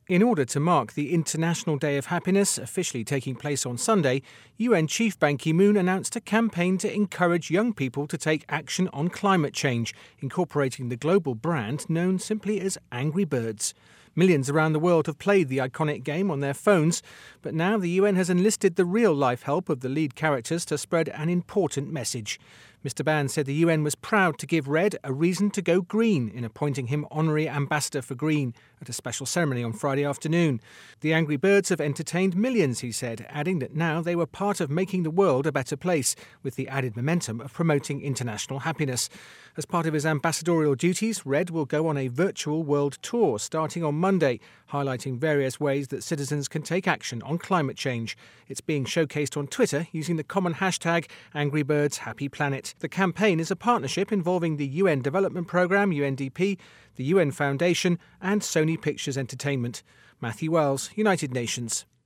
In order to mark the International Day of Happiness, officially taking place on Sunday, UN Chief Ban Ki-moon announced a campaign to encourage young people to take action on climate change, incorporating the global brand known simply as Angry Birds. Millions around the world have played the iconic game on their phones, but now the UN has enlisted the real-life help of the lead characters to spread an important message. Mr. Ban said the UN was proud to give Red a reason to go green in appointing him Honorary Ambassador for Green at a special ceremony on Friday afternoon. The Angry Birds have entertained millions, he said, adding that now they were part of making the world a better place, with the added momentum of promoting international happiness. As part of his ambassadorial duties, Red will go on a virtual world tour starting on Monday, highlighting various ways that citizens can take action on climate change. It's being showcased on Twitter using the common hashtag #AngryBirdsHappyPlanet. The campaign is a partnership involving the UN Development Programme, UNDP, the UN Foundation and Sony Pictures Entertainment. Matthew Wells, United Nations.